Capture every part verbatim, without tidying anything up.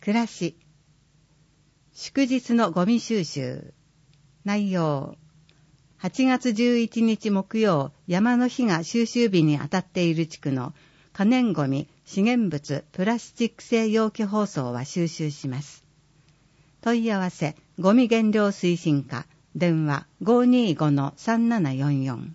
暮らし。祝日のゴミ収集。内容。はちがつじゅういちにち木曜、山の日が収集日にあたっている地区の可燃ゴミ、資源物、プラスチック製容器包装は収集します。問い合わせ、ゴミ減量推進課、電話 ごーにーごのさんななよんよん。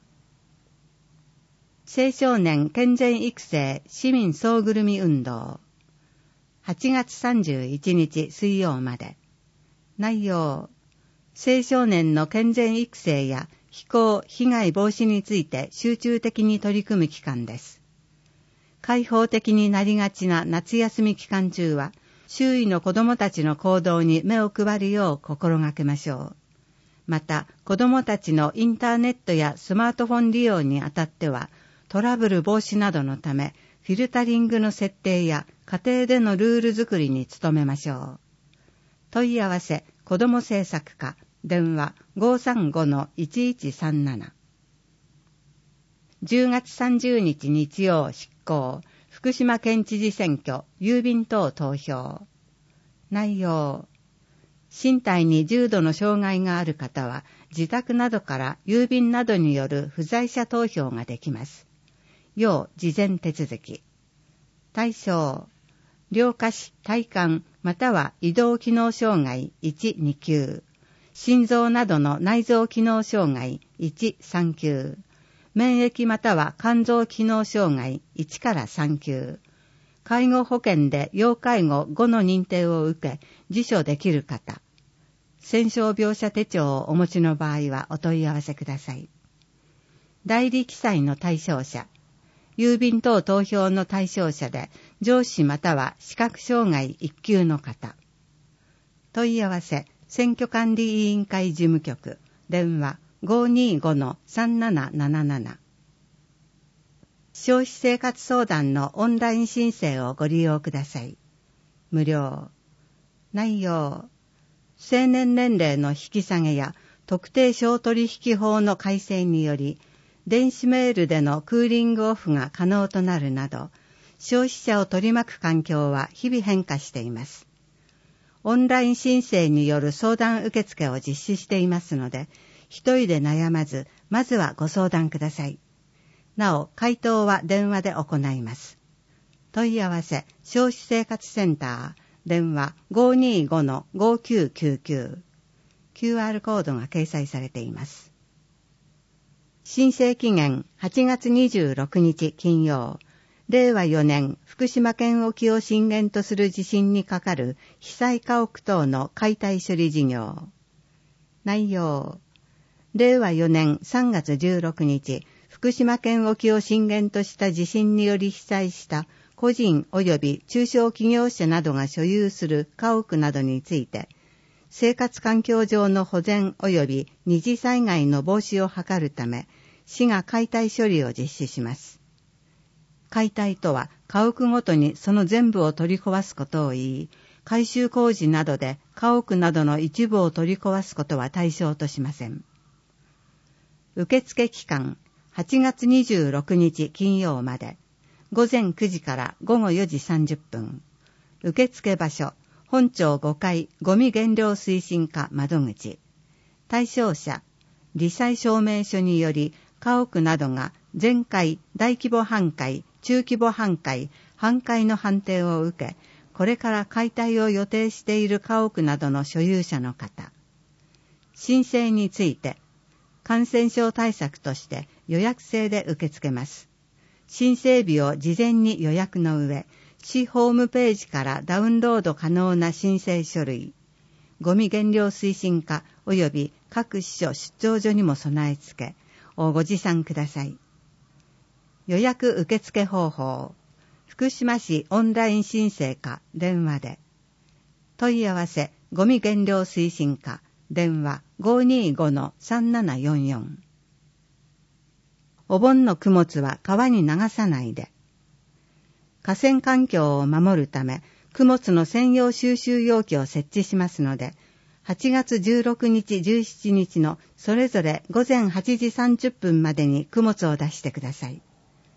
青少年健全育成市民総ぐるみ運動。はちがつさんじゅういちにち水曜まで。内容。青少年の健全育成や非行・被害防止について集中的に取り組む期間です。開放的になりがちな夏休み期間中は、周囲の子どもたちの行動に目を配るよう心がけましょう。また、子どもたちのインターネットやスマートフォン利用にあたっては、トラブル防止などのため、フィルタリングの設定や家庭でのルール作りに努めましょう。問い合わせ、子ども政策課、電話 ごーさんごのいちいちさんなな。じゅうがつさんじゅうにち日曜執行、福島県知事選挙、郵便等投票。内容。身体に重度の障害がある方は、自宅などから郵便などによる不在者投票ができます。要事前手続き。対象。両下肢、体幹、または移動機能障害いち、に級。心臓などの内臓機能障害いち、さん級。免疫または肝臓機能障害いちからさん級。介護保険で要介護ごの認定を受け、受賞できる方。戦傷病者手帳をお持ちの場合はお問い合わせください。代理記載の対象者。郵便等投票の対象者で、上肢または視覚障害いっ級の方。問い合わせ、選挙管理委員会事務局、電話 ごーにーごのさんなななななな。消費生活相談のオンライン申請をご利用ください。無料。内容。成年年齢の引き下げや特定商取引法の改正により、電子メールでのクーリングオフが可能となるなど、消費者を取り巻く環境は日々変化しています。オンライン申請による相談受付を実施していますので、一人で悩まず、まずはご相談ください。なお、回答は電話で行います。問い合わせ、消費生活センター、電話 ごーにーごのごーきゅうきゅうきゅう。キューアール コードが掲載されています。申請期限はちがつにじゅうろくにち金曜。れいわよねん福島県沖を震源とする地震にかかる被災家屋等の解体処理事業。内容。れいわよねんさんがつじゅうろくにち、福島県沖を震源とした地震により被災した個人及び中小企業者などが所有する家屋などについて、生活環境上の保全及び二次災害の防止を図るため、市が解体処理を実施します。解体とは、家屋ごとにその全部を取り壊すことを言い、改修工事などで家屋などの一部を取り壊すことは対象としません。受付期間、はちがつにじゅうろくにち金曜まで、ごぜんくじからごごよじさんじゅっぷん。受付場所、本町ごかいゴミ減量推進課窓口。対象者、罹災証明書により家屋などが全壊、大規模半壊、中規模半壊、半壊の判定を受け、これから解体を予定している家屋などの所有者の方。申請について、感染症対策として予約制で受け付けます。申請日を事前に予約の上、市ホームページからダウンロード可能な申請書類、ゴミ減量推進課及び各支所出張所にも備え付け、をご持参ください。予約受付方法、福島市オンライン申請課電話で。問い合わせ、ゴミ減量推進課電話 ごーにーごのさんななよんよん。お盆の供物は川に流さないで。河川環境を守るため、供物の専用収集容器を設置しますので、はちがつじゅうろくにち、じゅうしちにちのそれぞれごぜんはちじさんじゅっぷんまでに供物を出してください。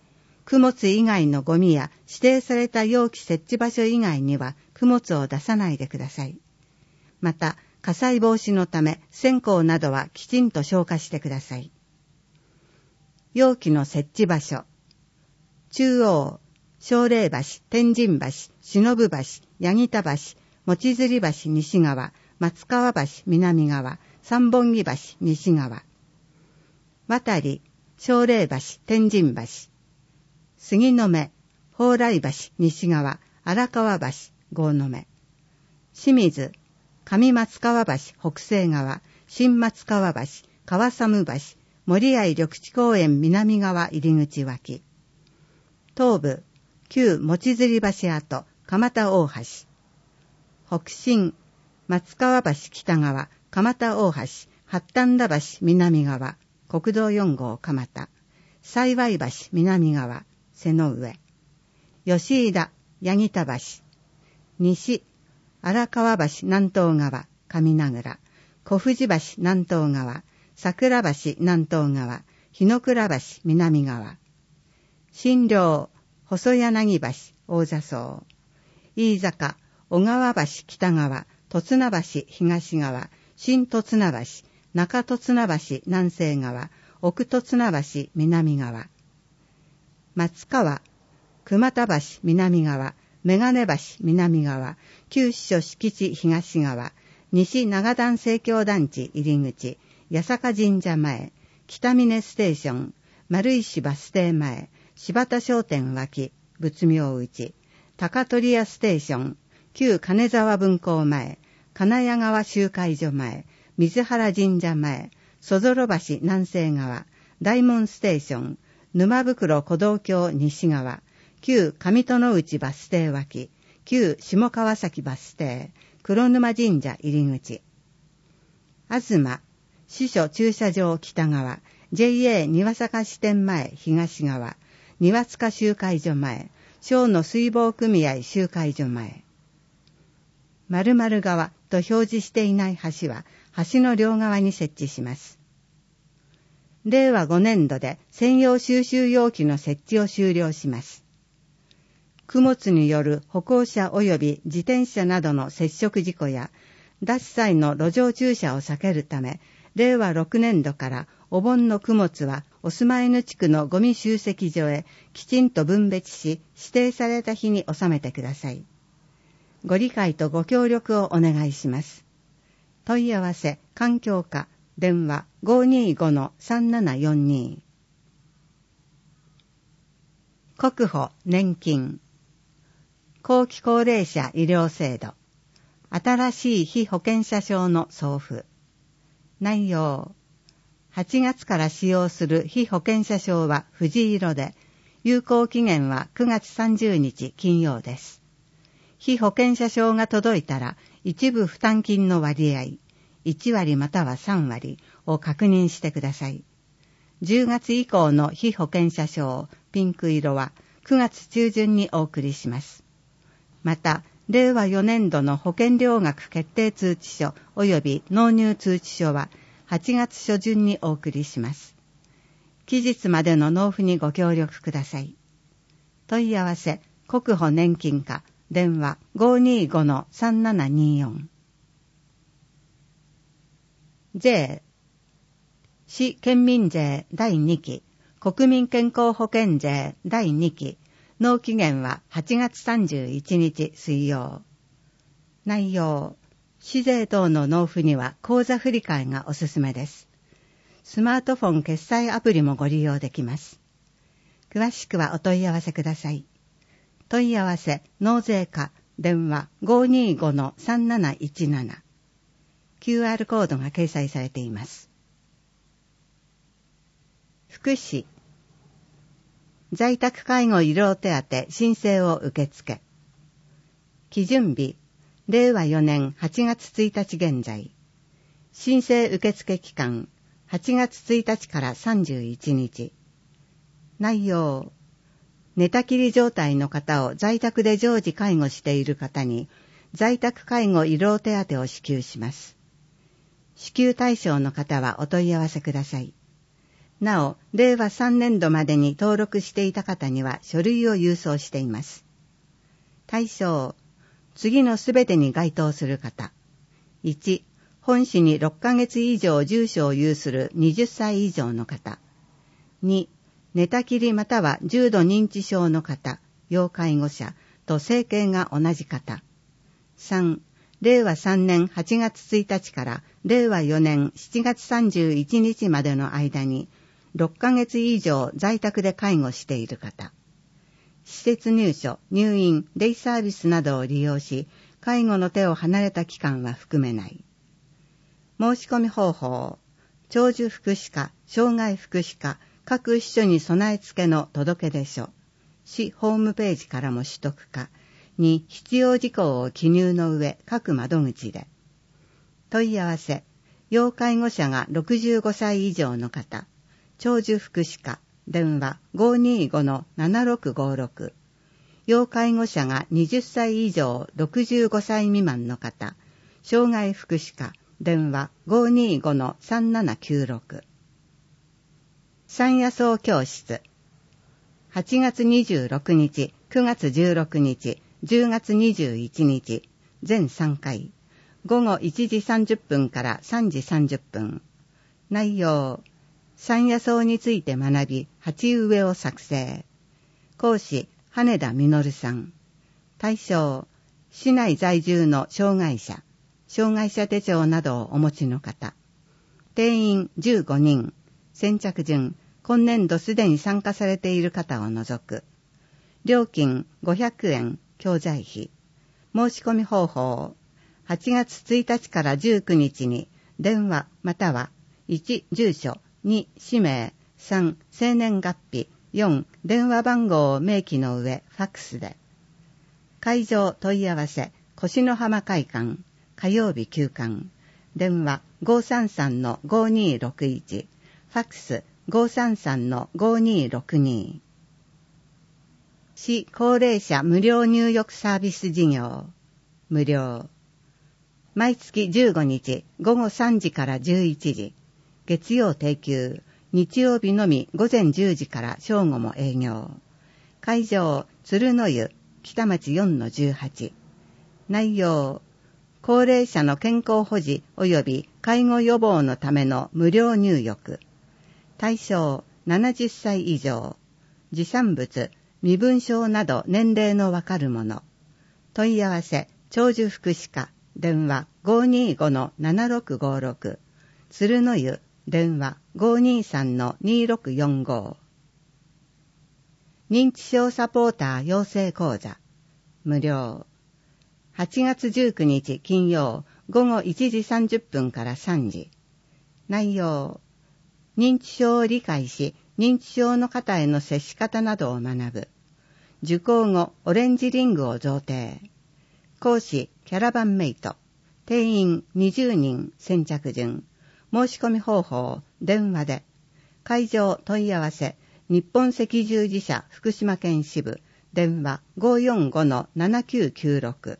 供物以外のゴミや指定された容器設置場所以外には供物を出さないでください。また、火災防止のため線香などはきちんと消火してください。容器の設置場所。中央、奨励橋、天神橋、忍橋、八木田橋、望釣橋西側、松川橋南側、三本木橋西側。渡り、奨励橋、天神橋。杉の目、蓬莱橋西側、荒川橋郷の目。清水、上松川橋北西側、新松川橋、川寒橋、森合緑地公園南側入口脇。東部、旧望釣橋跡、蒲田大橋。北進、松川橋北側、蒲田大橋、八反田橋南側、国道よん号蒲田。幸橋南側、瀬の上。吉井田、八木田橋。西、荒川橋南東側、上名倉。小藤橋南東側、桜橋南東側、日野倉橋南側。新寮、細柳橋、大座荘。飯坂、小川橋北側、戸綱橋東側、新戸綱橋、中戸綱橋南西側、奥戸綱橋南側。松川、熊田橋南側、眼鏡橋南側、旧支所敷地東側、西長段生協団地入口、八坂神社前、北峰ステーション、丸石バス停前、柴田商店脇、仏明内、高取屋ステーション、旧金沢分校前、金谷川集会所前、水原神社前、そぞろ橋南西側、大門ステーション、沼袋古道橋西側、旧上殿内バス停脇、旧下川崎バス停、黒沼神社入口。東、支所駐車場北側、ジェイエー 庭坂支店前東側、庭塚集会所前、小野水防組合集会所前。〇〇側と表示していない橋は、橋の両側に設置します。れいわごねんどで専用収集容器の設置を終了します。供物による歩行者及び自転車などの接触事故や、脱際の路上駐車を避けるため、れいわろくねんどからお盆の供物はお住まいの地区のゴミ集積所へきちんと分別し、指定された日に納めてください。ご理解とご協力をお願いします。問い合わせ、環境課、電話 ごーにーごのさんななよんに。国保年金。後期高齢者医療制度。新しい被保険者証の送付。内容。はちがつから使用する被保険者証は藤色で、有効期限はくがつさんじゅうにち金曜です。被保険者証が届いたら、一部負担金の割合、いちわりまたはさんわりを確認してください。じゅうがつ以降の被保険者証、ピンク色はくがつちゅうじゅんにお送りします。また、れいわよねんどの保険料額決定通知書及び納入通知書ははちがつしょじゅんにお送りします。期日までの納付にご協力ください。問い合わせ、国保年金課、電話 ごーにーごのさんななにーよん。税、市県民税だいにき、国民健康保険税だいにき、納期限ははちがつさんじゅういちにち水曜。内容、市税等の納付には口座振替がおすすめです。スマートフォン決済アプリもご利用できます。詳しくはお問い合わせください。問い合わせ、納税課、電話 ごーにーごのさんなないちなな。キューアール コードが掲載されています。福祉。在宅介護医療手当申請を受付。基準日、れいわよねんはちがつついたち現在。申請受付期間、はちがつついたちからさんじゅういちにち。内容、寝たきり状態の方を在宅で常時介護している方に、在宅介護医療手当を支給します。支給対象の方はお問い合わせください。 なお、れいわさんねんどまでに登録していた方には書類を郵送しています。対象、次のすべてに該当する方。いち、本市にろっかげつ以上住所を有するはたち以上の方。に、寝たきりまたは重度認知症の方、要介護者と生計が同じ方。さん、れいわさんねんはちがつついたちかられいわよねんしちがつさんじゅういちにちまでの間にろっかげつ以上在宅で介護している方。施設入所、入院、デイサービスなどを利用し、介護の手を離れた期間は含めない。申し込み方法、長寿福祉課、障害福祉課、各支所に備え付けの届出書、市ホームページからも取得可に必要事項を記入の上、各窓口で。問い合わせ、要介護者がろくじゅうごさい以上の方、長寿福祉課、電話 ごーにーごのななろくごろく、要介護者がはたち以上ろくじゅうごさい未満の方、障害福祉課、電話 ごーにーごのさんななきゅうろく。山野草教室。はちがつにじゅうろくにち、くがつじゅうろくにち、じゅうがつにじゅういちにち、全さんかい。ごごいちじさんじゅっぷんからさんじさんじゅっぷん。内容、山野草について学び、鉢植えを作成。講師、羽田実さん。対象、市内在住の障害者、障害者手帳などをお持ちの方。定員じゅうごにん。先着順、今年度すでに参加されている方を除く。料金ごひゃくえん、教材費。申し込み方法、はちがつついたちからじゅうくにちに電話またはいち住所、に氏名、さん生年月日、よん電話番号を明記の上ファックスで。会場問い合わせ、越の浜会館、火曜日休館。電話 ごーさんさんのごーにーろくいち、ファックス ごーさんさんのごーにーろくに。市高齢者無料入浴サービス事業。無料。毎月じゅうごにちごごさんじからじゅういちじ。月曜定休。日曜日のみごぜんじゅうじから正午も営業。会場、鶴の湯、北町 よんのじゅうはち。内容、高齢者の健康保持及び介護予防のための無料入浴。対象、ななじゅっさい以上。持参物、身分証など年齢のわかるもの。問い合わせ、長寿福祉課、電話 ごーにーごのななろくごろく。鶴の湯、電話 ごーにーさんのにーろくよんご。認知症サポーター養成講座。無料。はちがつじゅうくにち金曜ごごいちじさんじゅっぷんからさんじ。内容、認知症を理解し、認知症の方への接し方などを学ぶ。受講後、オレンジリングを贈呈。講師、キャラバンメイト。定員にじゅうにん、先着順。申し込み方法、電話で。会場問い合わせ、日本赤十字社福島県支部、電話 ごーよんごのななきゅうきゅうろく。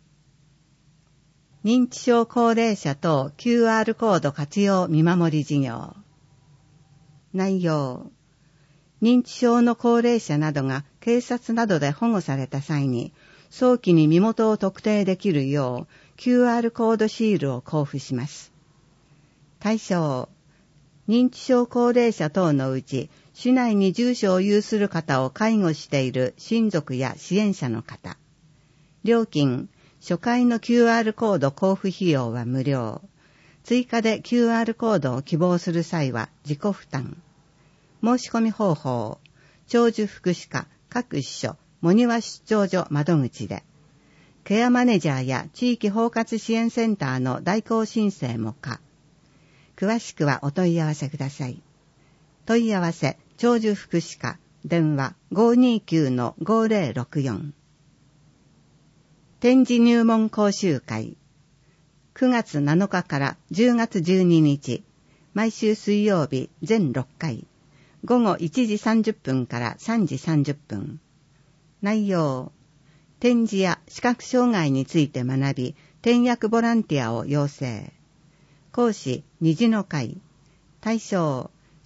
認知症高齢者等 キューアール コード活用見守り事業。内容、認知症の高齢者などが警察などで保護された際に、早期に身元を特定できるよう キューアール コードシールを交付します。対象、認知症高齢者等のうち、市内に住所を有する方を介護している親族や支援者の方。料金、初回の キューアール コード交付費用は無料。追加で キューアール コードを希望する際は自己負担。申し込み方法、長寿福祉課各支所、茂庭出張所窓口で。ケアマネジャーや地域包括支援センターの代行申請も可。詳しくはお問い合わせください。問い合わせ、長寿福祉課、電話 ごーにーきゅうのごーぜろろくよん。展示入門講習会。くがつなのかからじゅうがつじゅうににち、毎週水曜日全ろっかい、ごごいちじさんじゅっぷんからさんじさんじゅっぷん。内容、展示や視覚障害について学び、転訳ボランティアを養成。講師、虹の会。対象、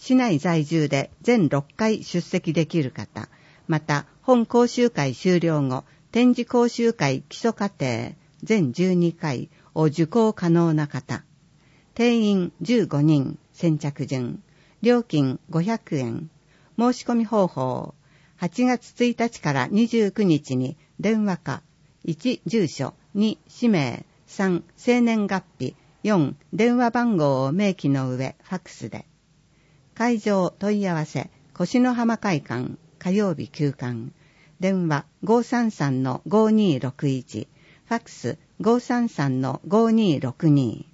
市内在住で全ろっかい出席できる方、また本講習会終了後、展示講習会基礎課程全じゅうにかいを受講可能な方、定員じゅうごにん、先着順、料金ごひゃくえん、申し込み方法、はちがつついたちからにじゅうくにちに電話か、いち住所、に氏名、さん生年月日、よん電話番号を明記の上ファックスで。会場問い合わせ越野浜会館火曜日休館、電話 ごさんさんのごにろくいち、ファックス ごさんさんのごにろくに。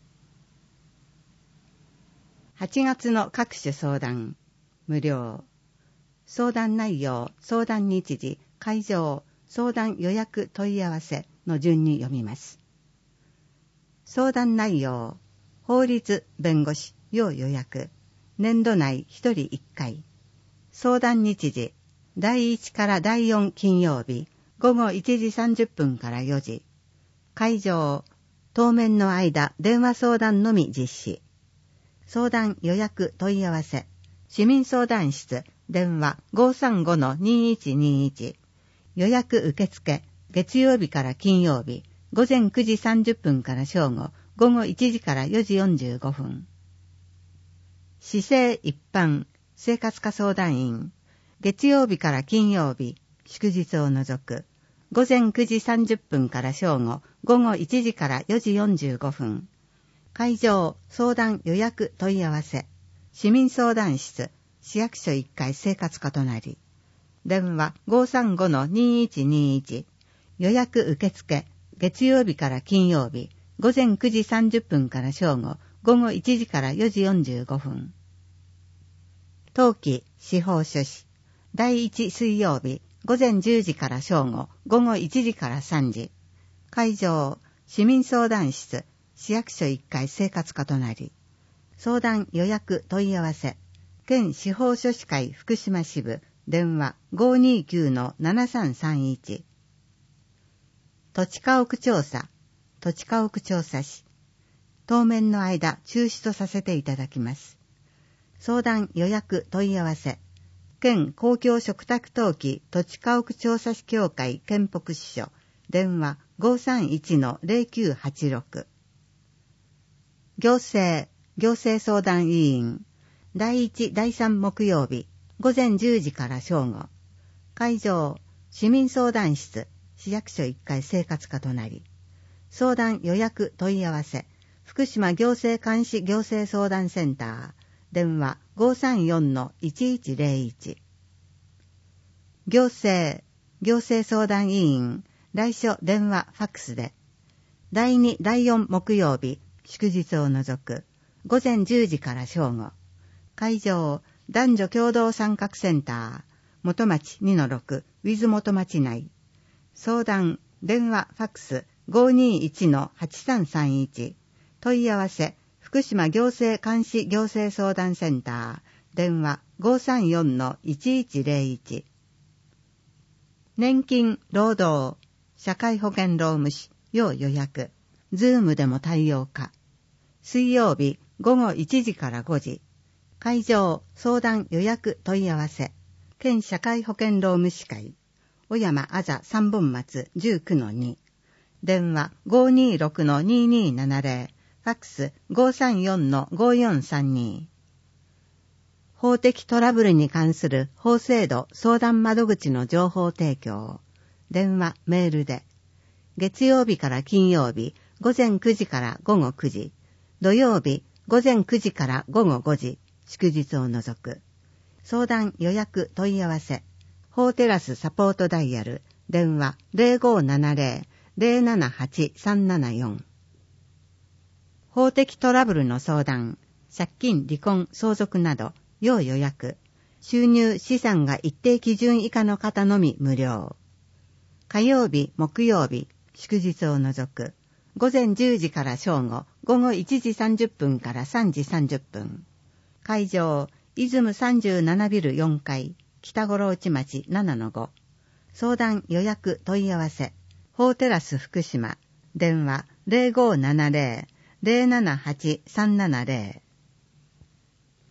はちがつの各種相談無料。相談内容、相談日時、会場、相談予約問い合わせの順に読みます。相談内容、法律、弁護士、要予約、年度内ひとりいっかい。相談日時、だいいちからだいよん金曜日、ごごいちじさんじゅっぷんからよじ。会場、当面の間、電話相談のみ実施。相談予約問い合わせ、市民相談室、電話 ごさんごのにいちにいち。予約受付、月曜日から金曜日、ごぜんくじさんじゅっぷんから正午、ごごいちじからよじよんじゅうごふん。市政一般、生活科相談員、月曜日から金曜日、祝日を除く、ごぜんくじさんじゅっぷんから正午、ごごいちじからよじよんじゅうごふん。会場、相談予約問い合わせ、市民相談室、市役所いっかい生活課隣。電話 ごさんごのにいちにいち。予約受付、月曜日から金曜日、ごぜんくじさんじゅっぷんから正午、ごごいちじからよじよんじゅうごふん。当期司法書士、だいいち水曜日、ごぜんじゅうじから正午、ごごいちじからさんじ。会場、市民相談室、市役所いっかい生活課隣。相談予約問い合わせ、県司法書士会福島支部、電話 ごにきゅうのななさんさんいち。土地家屋調査、土地家屋調査士。当面の間中止とさせていただきます。相談予約問い合わせ、県公共嘱託登記土地家屋調査士協会県北支所、電話 ごさんいちのぜろきゅうはちろく。行政、行政相談委員、だいいち、だいさん木曜日、ごぜんじゅうじから正午。会場、市民相談室、市役所いっかい生活課隣。相談予約問い合わせ、福島行政監視行政相談センター、電話 ごさんよんのいちいちぜろいち。行政、行政相談委員、来所電話ファックスで、だいに、だいよん木曜日、祝日を除く、ごぜんじゅうじから正午。会場、男女共同参画センター、元町 にのろく、ウィズ元町内。相談、電話、ファックス ごにいちのはちさんさんいち。問い合わせ、福島行政監視行政相談センター、電話 ごさんよんのいちいちぜろいち。年金、労働、社会保険労務士、要予約、ズームでも対応可。水曜日、ごごいちじからごじ。会場、相談予約問い合わせ、県社会保険労務士会、小山あざ三本松 じゅうきゅうのに。電話 ごにろくのににななぜろ、ファックス ごさんよんのごよんさんに。法的トラブルに関する法制度相談窓口の情報提供。電話、メールで。月曜日から金曜日、ごぜんくじからごごくじ。土曜日、ごぜんくじからごごごじ。祝日を除く。相談予約問い合わせ。法テラスサポートダイヤル。電話 ぜろごななぜろ ぜろななはち さんななよん。法的トラブルの相談、借金、離婚、相続など、要予約。収入、資産が一定基準以下の方のみ無料。火曜日、木曜日、祝日を除く。ごぜんじゅうじから正午、ごごいちじさんじゅっぷんからさんじさんじゅっぷん。会場、出雲さんじゅうななビルよんかい、北五郎内町 ななのご。相談予約問い合わせ。法テラス福島。電話 ぜろごななぜろ ぜろななはち さんななぜろ。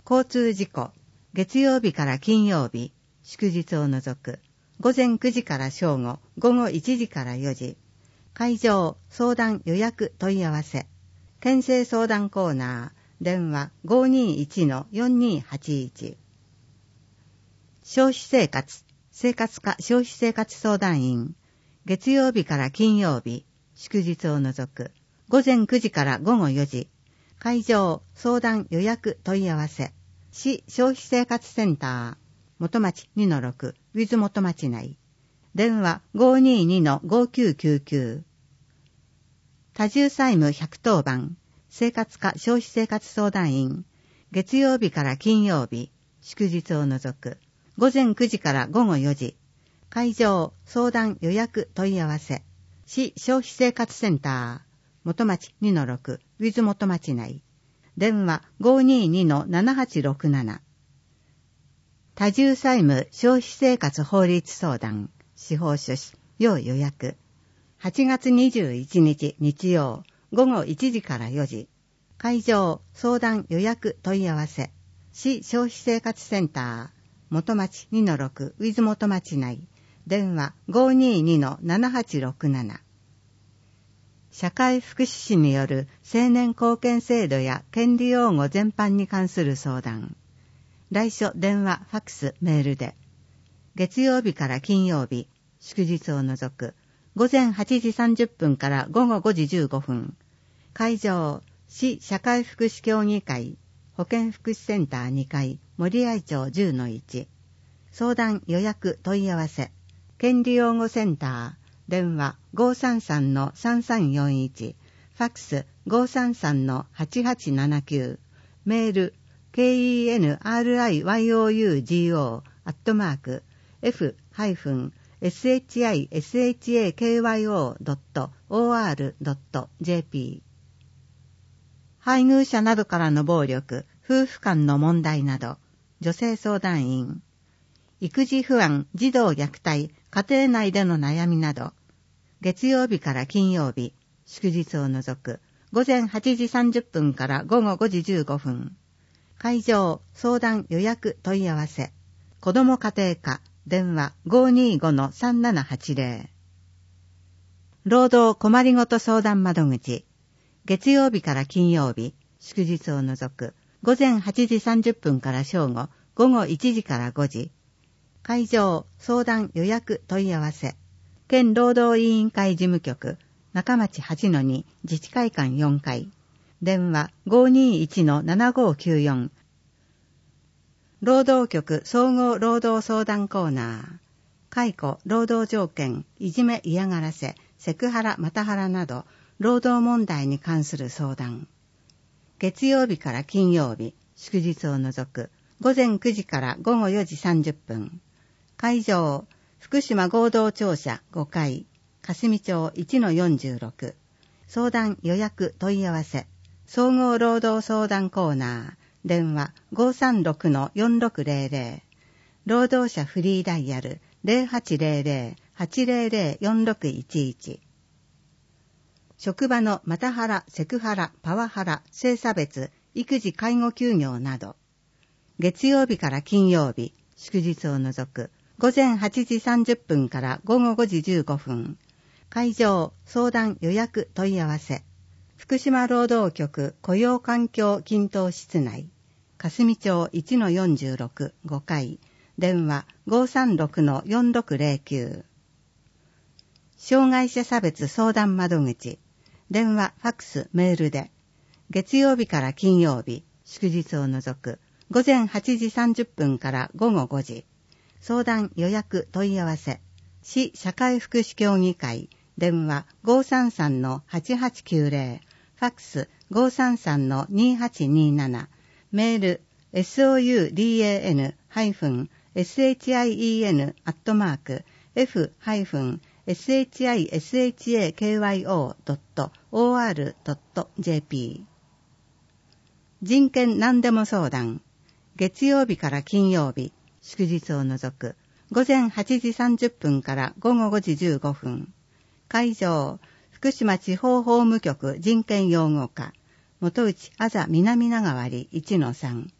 交通事故、月曜日から金曜日、祝日を除く、午前くじから正午、午後いちじからよじ、会場、相談予約問い合わせ、県政相談コーナー、電話 ごにいちのよんにはちいち。消費生活、生活課消費生活相談員、月曜日から金曜日、祝日を除く、午前くじから午後よじ、会場、相談予約問い合わせ、市消費生活センター、元町 にのろく、ウィズ元町内、電話 ごにいにのごきゅうきゅうきゅう。多重債務ひゃくとおばん、生活課消費生活相談員、月曜日から金曜日、祝日を除く、午前くじから午後よじ、会場、相談予約問い合わせ、市消費生活センター、元町 にのろく、ウィズ元町内、電話 ごにいにのななはちろくなな。多重債務消費生活法律相談、司法書士、要予約。はちがつにじゅういちにち日曜、午後いちじからよじ、会場、相談予約問い合わせ、市消費生活センター、元町 にのろく、ウィズ元町内、電話 ごにいにのななはちろくなな。社会福祉士による青年貢献制度や権利擁護全般に関する相談。来所電話、ファックス、メールで。月曜日から金曜日、祝日を除く、午前はちじさんじゅっぷんから午後ごじじゅうごふん。会場、市社会福祉協議会、保健福祉センターにかい、森合町 じゅうのいち。相談予約問い合わせ、権利擁護センター、電話 ごさんさんのさんさんよんいち、ファックス ごさんさんのはちはちななきゅう、メール、ケーイーエヌアールアイワイオーユージーオー アットマーク、エフ ハイフン エスエイチアイエスエイチエーケーワイオー ドット オーアール ドット ジェーピー。配偶者などからの暴力、夫婦間の問題など、女性相談員、育児不安、児童虐待、家庭内での悩みなど、月曜日から金曜日、祝日を除く、午前はちじさんじゅっぷんから午後ごじじゅうごふん。会場、相談予約問い合わせ、子ども家庭課、電話 ごにいごのさんななはちゼロ。労働困りごと相談窓口、月曜日から金曜日、祝日を除く、午前はちじさんじゅっぷんから正午、午後いちじからごじ。会場、相談予約問い合わせ、県労働委員会事務局、中町 はちのに 自治会館よんかい。電話 ごにいちのななごきゅうよん。労働局総合労働相談コーナー。解雇、労働条件、いじめ嫌がらせ、セクハラ、マタハラなど、労働問題に関する相談。月曜日から金曜日、祝日を除く、午前くじから午後よじさんじゅっぷん。会場、福島合同庁舎ごかい、霞町 いちのよんじゅうろく。相談予約問い合わせ、総合労働相談コーナー、電話 ごさんろくのよんろくゼロゼロ。労働者フリーダイヤル ゼロはちゼロゼロ はちゼロゼロ よんろくいちいち。職場のマタハラ、セクハラ、パワハラ、性差別、育児介護休業など、月曜日から金曜日、祝日を除く、午前はちじさんじゅっぷんから午後ごじじゅうごふん。会場、相談予約問い合わせ。福島労働局雇用環境均等室内。霞町 いちのよんじゅうろく ごかい。電話 ごさんろくのよんろくゼロきゅう。障害者差別相談窓口。電話、ファックス、メールで。月曜日から金曜日、祝日を除く。午前はちじさんじゅっぷんから午後ごじ。相談予約問い合わせ。市社会福祉協議会。電話 ごさんさんのはちはちきゅうゼロ。ファックス ごさんさんのにはちになな。メール ソウダン シン アットマーク エフ エスエイチアイエスエイチエーケーワイオー ドット オーアール ドット ジェーピー。人権何でも相談。月曜日から金曜日、祝日を除く、午前はちじさんじゅっぷんから午後ごじじゅうごふん。会場、福島地方法務局人権擁護課、元内あざ南長割 いちのさん。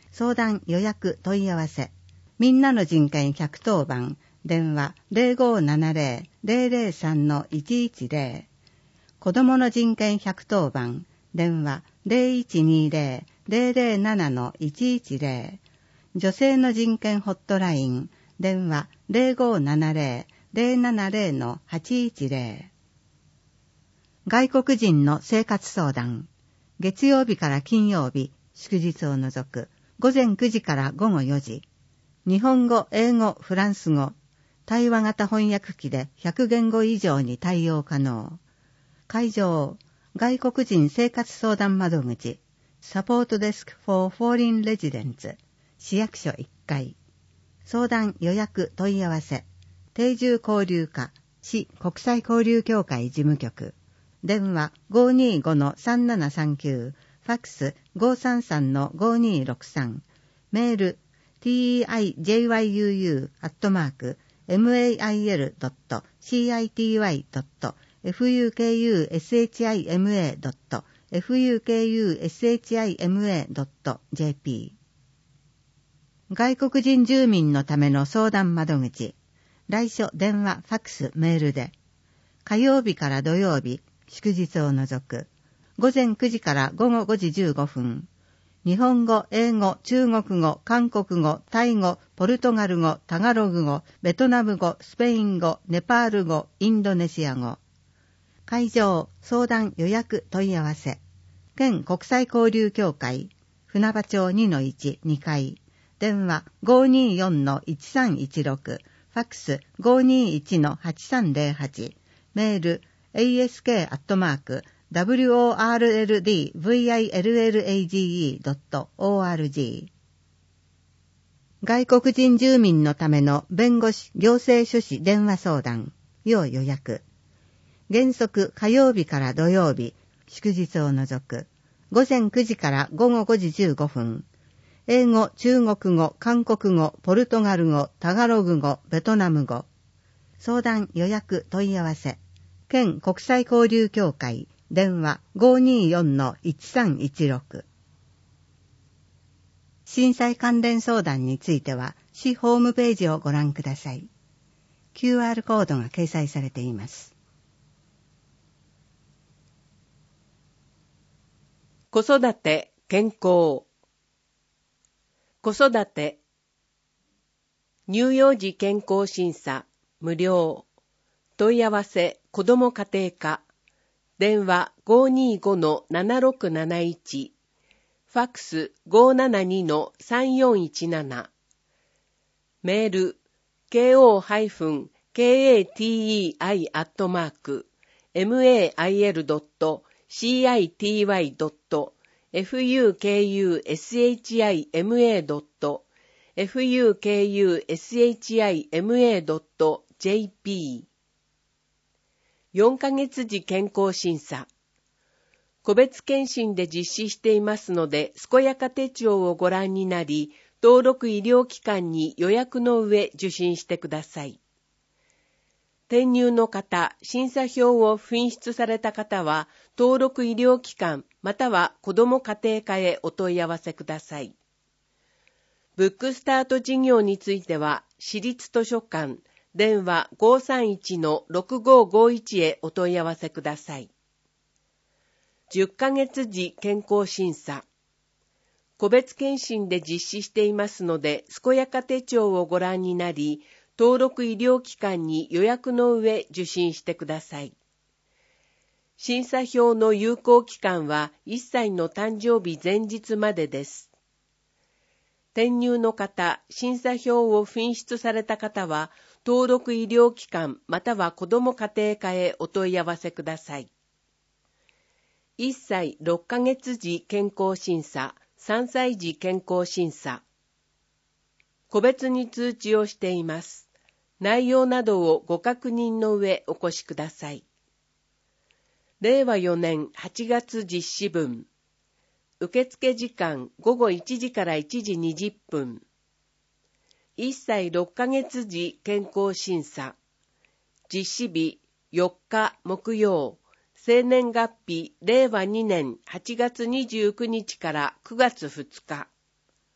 相談予約問い合わせ。みんなの人権ひゃくとおばん、電話 ゼロごーななゼロ ゼロゼロさん いちいちゼロ。子供の人権ひゃくとおばん、電話 ゼロいちにゼロ ゼロゼロなな いちいちゼロ。女性の人権ホットライン、電話 ゼロごーななゼロ ゼロななゼロ はちいちゼロ。外国人の生活相談。月曜日から金曜日、祝日を除く、午前くじから午後よじ。日本語、英語、フランス語。対話型翻訳機でひゃく言語以上に対応可能。会場、外国人生活相談窓口、サポートデスク for Foreign Residents、市役所いっかい。相談予約問い合わせ。定住交流課、市国際交流協会事務局。電話 ごーにーごのさんななさんきゅう、ファックス ごーさんさんのごーにーろくさん。メール ティーイーアイジェイワイユーユー アットマーク マイル ドット シティ ドット ファクシマ ドット ファクシマ ドット ジェーピー。外国人住民のための相談窓口。来所電話ファックスメールで。火曜日から土曜日、祝日を除く。午前くじから午後ごじじゅうごふん。日本語、英語、中国語、韓国語、タイ語、ポルトガル語、タガログ語、ベトナム語、スペイン語、ネパール語、インドネシア語。会場、相談予約問い合わせ。県国際交流協会、船場町 にのいち、にかい。電話 ごーにーよんのいちさんいちろく。ファックス ごーにーいちのはちさんゼロはち。メール エーエスケー アットマーク ダブリューオーアールエルディーブイアイエルエルエージーイー ドット オーアールジー。外国人住民のための弁護士行政書士電話相談要予約。原則火曜日から土曜日、祝日を除く。午前くじから午後ごじじゅうごふん。英語、中国語、韓国語、ポルトガル語、タガログ語、ベトナム語。相談予約問い合わせ。県国際交流協会、電話 ごーにーよんのいちさんいちろく。震災関連相談については、市ホームページをご覧ください。キューアール コードが掲載されています。 子育て、健康。子育て。乳幼児健康審査、無料。問い合わせ、子ども家庭課。電話 ごーにーごのななろくなないち。ファックス ごーななにのさんよんいちなな。メール ケーオーケーエーティーイーアイ アットマーク マイル ドット シティ ドット ファクシマ ドット ファクシマ ドット ジェーピー。よんかげつ時健康審査。個別検診で実施していますので、健やか手帳をご覧になり、登録医療機関に予約の上受診してください。転入の方、審査票を紛失された方は、登録医療機関または子ども家庭課へお問い合わせください。ブックスタート事業については、市立図書館、電話 ごーさんいちのろくごーごーいち へお問い合わせください。じゅっかげつ時健康審査。個別検診で実施していますので、健やか手帳をご覧になり、登録医療機関に予約の上受診してください。審査票の有効期間はいっさいの誕生日前日までです。転入の方、審査票を紛失された方は、登録医療機関または子ども家庭課へお問い合わせください。いっさいろっかげつ時健康審査、さんさい時健康審査。個別に通知をしています。内容などをご確認の上お越しください。れいわよねんはちがつ実施分。受付時間ごごいちじからいちじにじゅっぷん。いっさいろっかげつ時健康審査。実施日よっか木曜。生年月日れいわにねんはちがつにじゅうくにちからくがつふつか。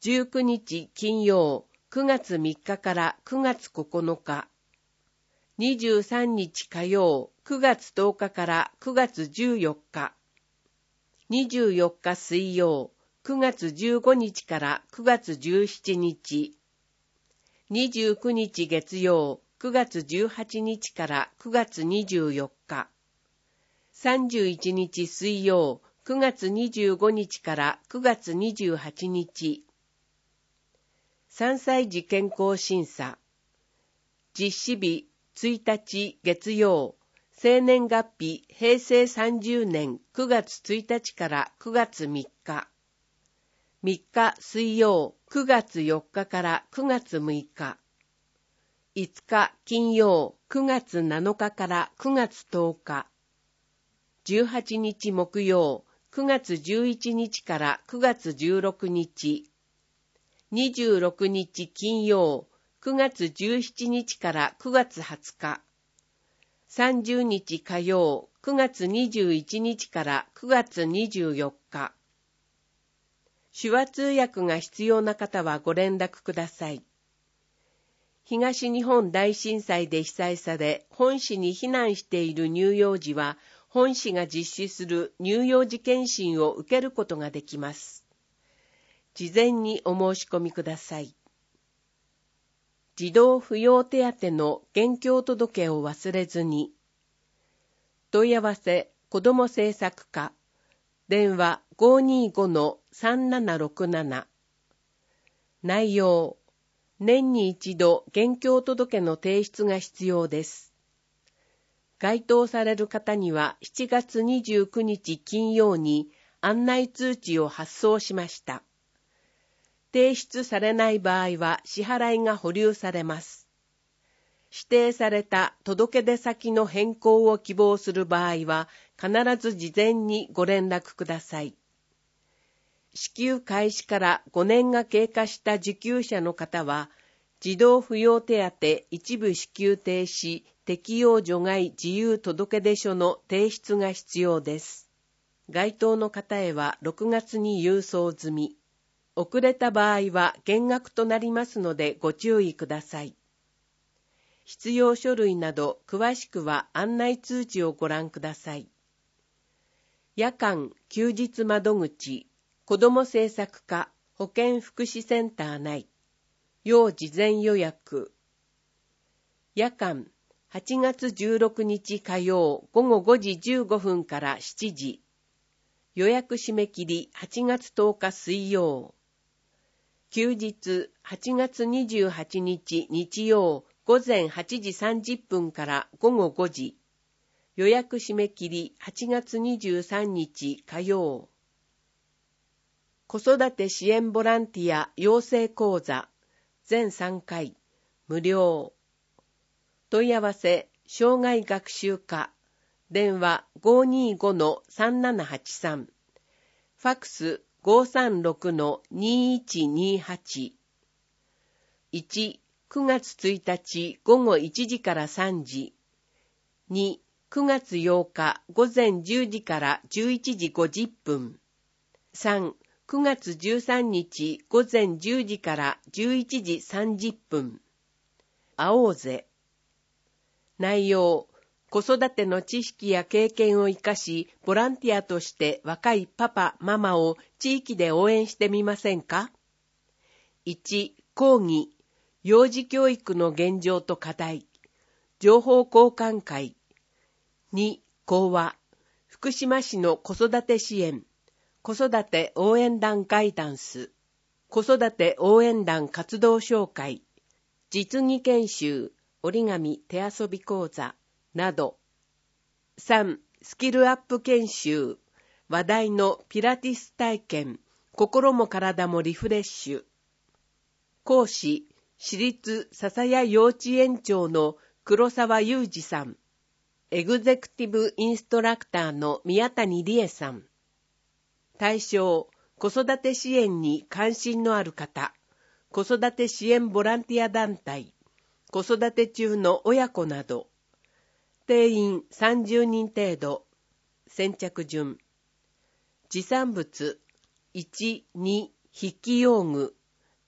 じゅうくにち金曜、くがつみっかからくがつここのか、にじゅうさんにち火曜、くがつとおかからくがつじゅうよっか、にじゅうよっか水曜、くがつじゅうごにちからくがつじゅうしちにち、にじゅうくにち月曜、くがつじゅうはちにちからくがつにじゅうよっか、さんじゅういちにち水曜、くがつにじゅうごにちからくがつにじゅうはちにち、さんさい児健康審査、実施日ついたち月曜、生年月日へいせいさんじゅうねんくがつついたちからくがつみっか、みっか水曜、くがつよっかからくがつむいか、いつか金曜、くがつなのかからくがつとおか、じゅうはちにち木曜、くがつじゅういちにちからくがつじゅうろくにち、にじゅうろくにち金曜、くがつじゅうしちにちからくがつはつか、さんじゅうにち火曜、くがつにじゅういちにちからくがつにじゅうよっか。手話通訳が必要な方はご連絡ください。東日本大震災で被災され、本市に避難している乳幼児は、本市が実施する乳幼児検診を受けることができます。事前にお申し込みください。児童扶養手当の現況届を忘れずに。問い合わせ子ども政策課、電話 ごーにーごのさんななろくなな。内容、年に一度現況届の提出が必要です。該当される方にはしちがつにじゅうくにち金曜に案内通知を発送しました。提出されない場合は支払いが保留されます。指定された届出先の変更を希望する場合は必ず事前にご連絡ください。支給開始からごねんが経過した受給者の方は、児童扶養手当一部支給停止適用除外自由届出書の提出が必要です。該当の方へはろくがつに郵送済み。遅れた場合は減額となりますのでご注意ください。必要書類など詳しくは案内通知をご覧ください。夜間・休日窓口、子ども政策課保健福祉センター内、要事前予約。夜間、はちがつじゅうろくにち火曜ごごごじじゅうごふんからしちじ。予約締め切りはちがつとおか水曜。休日はちがつにじゅうはちにち日曜ごぜんはちじさんじゅっぷんからごごごじ。予約締め切りはちがつにじゅうさんにち火曜。子育て支援ボランティア養成講座全さんかい無料。問い合わせ障害学習課電話 ごーにーごのさんななはちさん、ファックス ごーさんろくのにーいちにーはち。いち、くがつついたちごごいちじからさんじ。に、くがつようかごぜんじゅうじからじゅういちじごじゅっぷん。さん、くがつじゅうさんにちごぜんじゅうじからじゅういちじさんじゅっぷん。会おうぜ。内容、子育ての知識や経験を生かし、ボランティアとして若いパパ、ママを地域で応援してみませんか？いち、講義、幼児教育の現状と課題、情報交換会。に、講話、福島市の子育て支援、子育て応援団ガイダンス、子育て応援団活動紹介、実技研修、折り紙手遊び講座など。さん、スキルアップ研修、話題のピラティス体験、心も体もリフレッシュ。講師、私立笹谷幼稚園長の黒沢裕二さん。エグゼクティブインストラクターの宮谷理恵さん。対象、子育て支援に関心のある方、子育て支援ボランティア団体、子育て中の親子など。定員さんじゅうにん程度。先着順。持参物いち、に、筆記用具、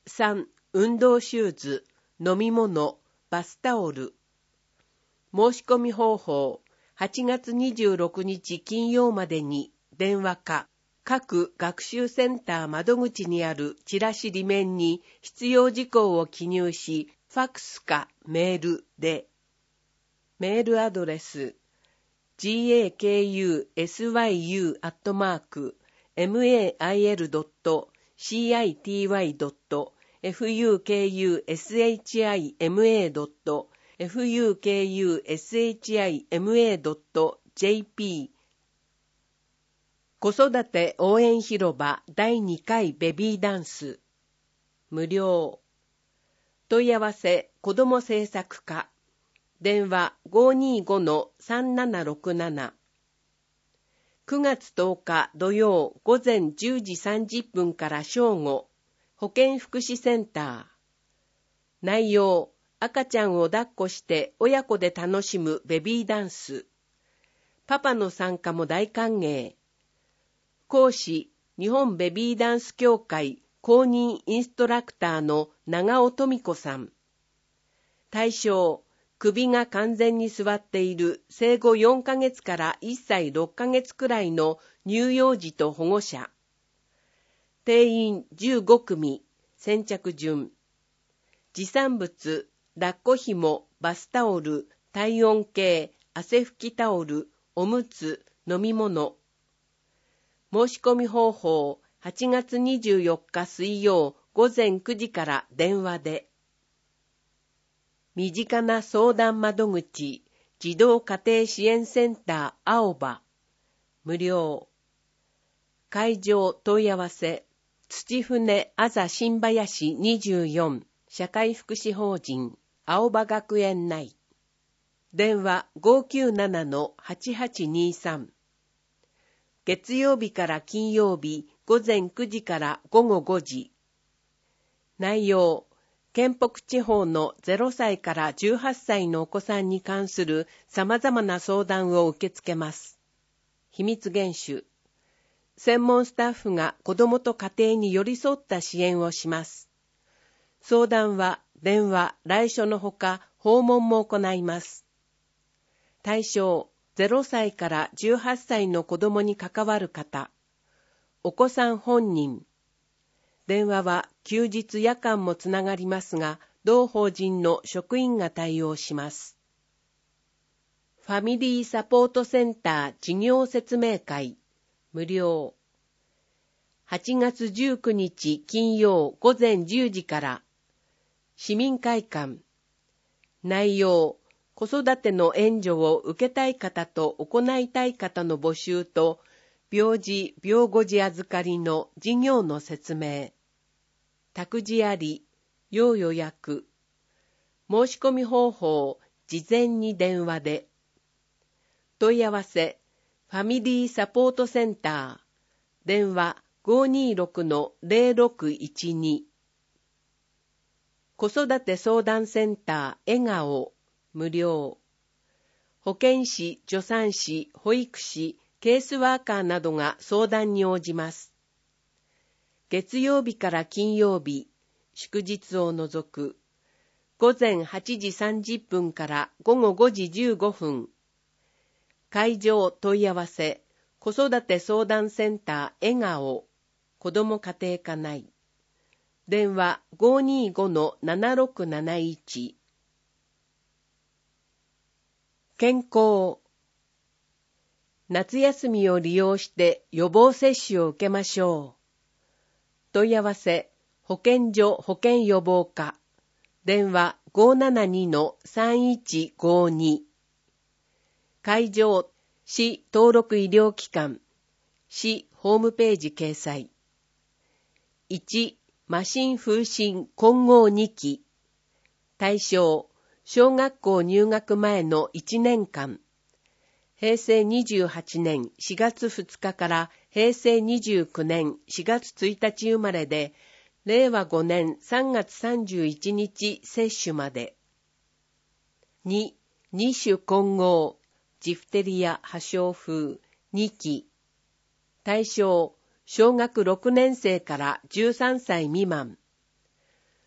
さん、運動シューズ、飲み物、バスタオル。申し込み方法、はちがつにじゅうろくにち金曜までに電話か、各学習センター窓口にあるチラシ裏面に必要事項を記入し、ファックスかメールで。メールアドレス、gakusyu アットマーク mail.fukushima.fukushima.jp 子育て応援広場だいにかいベビーダンス無料。問い合わせ子ども政策課電話 ごーにーごのさんななろくなな。くがつとおか土曜午前じゅうじさんじゅっぷんから正午、保健福祉センター。内容、赤ちゃんを抱っこして親子で楽しむベビーダンス。パパの参加も大歓迎。講師、日本ベビーダンス協会公認インストラクターの長尾富子さん。対象、首が完全に座っている生後よんかげつからいっさいろっかげつくらいの乳幼児と保護者。定員じゅうごくみ、先着順。持参物、抱っこ紐、バスタオル、体温計、汗拭きタオル、おむつ、飲み物。申し込み方法、はちがつにじゅうよっか水曜午前くじから電話で。身近な相談窓口、児童家庭支援センター青葉、無料。会場問い合わせ、土船あざ新林にじゅうよん、社会福祉法人、青葉学園内。電話 ごーきゅうななのはちはちにさん。月曜日から金曜日午前くじからごごごじ。内容、県北地方のゼロさいからじゅうはっさいのお子さんに関する様々な相談を受け付けます。秘密厳守。専門スタッフが子どもと家庭に寄り添った支援をします。相談は電話、来所のほか訪問も行います。対象、ゼロさいからじゅうはっさいの子どもに関わる方、お子さん本人。電話は休日夜間もつながりますが、同法人の職員が対応します。ファミリーサポートセンター事業説明会、無料。はちがつじゅうくにち金曜午前じゅうじから、市民会館。内容、子育ての援助を受けたい方と行いたい方の募集と、病児・病後児預かりの事業の説明。託児あり、要予約。申し込み方法、事前に電話で。問い合わせ、ファミリーサポートセンター。電話 ごーにーろくのゼロろくいちに。子育て相談センター笑顔、無料。保健師、助産師、保育士、ケースワーカーなどが相談に応じます。月曜日から金曜日、祝日を除く、午前はちじさんじゅっぷんからごごごじじゅうごふん。会場問い合わせ、子育て相談センター笑顔、子ども家庭科内。電話 ごーにーごのななろくなないち。健康。夏休みを利用して予防接種を受けましょう。問い合わせ、保健所保健予防課。電話 ごーななにのさんいちごに。会場、市登録医療機関。市ホームページ掲載。いち、麻疹風疹混合にき。対象、小学校入学前のいちねんかん。へいせいにじゅうはちねんしがつふつかからへいせいにじゅうきゅうねんしがつついたち生まれで、れいわごねんさんがつさんじゅういちにち接種まで。に、二種混合、ジフテリア破傷風にき。対象、小学ろくねんせいからじゅうさんさい未満。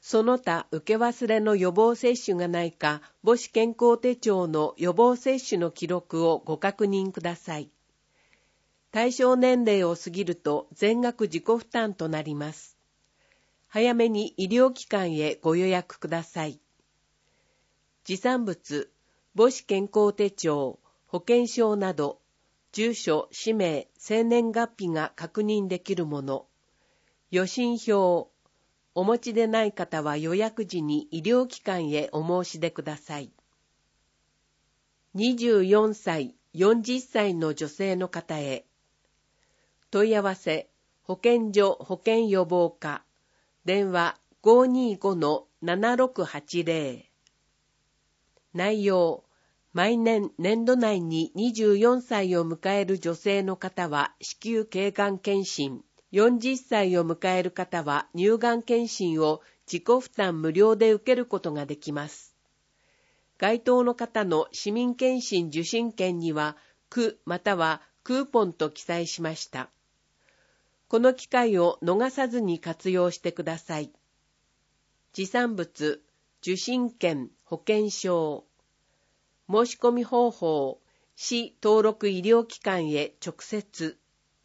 その他受け忘れの予防接種がないか、母子健康手帳の予防接種の記録をご確認ください。対象年齢を過ぎると全額自己負担となります。早めに医療機関へご予約ください。持参物、母子健康手帳、保険証など、住所、氏名、生年月日が確認できるもの、予診票、お持ちでない方は予約時に医療機関へお申し出ください。にじゅうよんさい、よんじゅっさいの女性の方へ。問い合わせ、保健所保健予防課、電話 ごーにーごのななろくはちぜろ。内容、毎年年度内ににじゅうよんさいを迎える女性の方は子宮頸がん検診、よんじゅっさいを迎える方は乳がん検診を自己負担無料で受けることができます。該当の方の市民検診受診券には区またはクーポンと記載しました。この機会を逃さずに活用してください。持参物、受診券、保険証。申し込み方法、市登録医療機関へ直接。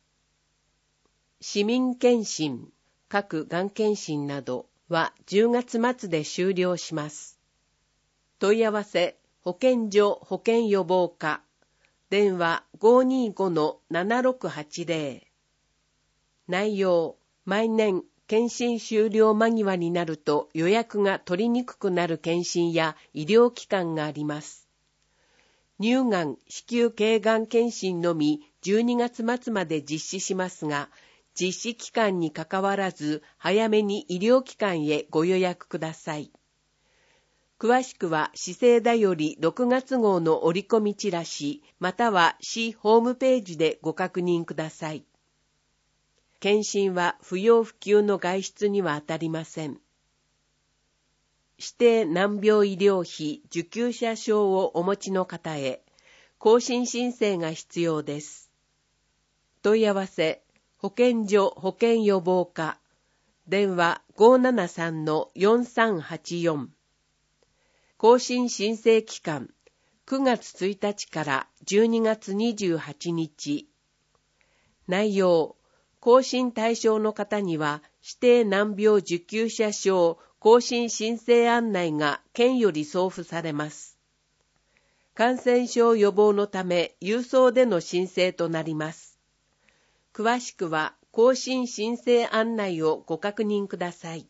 市民検診、各がん検診などはじゅうがつ末で終了します。問い合わせ、保健所保健予防課、電話 ごーにーごのななろくはちぜろ。内容、毎年検診終了間際になると予約が取りにくくなる検診や医療機関があります。乳がん、子宮頸がん検診のみじゅうにがつ末まで実施しますが、実施期間にかかわらず早めに医療機関へご予約ください。詳しくは市政だよりろくがつ号の折り込みチラシ、または市ホームページでご確認ください。検診は不要不急の外出には当たりません。指定難病医療費受給者証をお持ちの方へ、更新申請が必要です。問い合わせ、保健所保健予防課、電話 ごーななさんのよんさんはちよん。更新申請期間、くがつついたちからじゅうにがつにじゅうはちにち。内容、更新対象の方には指定難病受給者証更新申請案内が県より送付されます。感染症予防のため郵送での申請となります。詳しくは更新申請案内をご確認ください。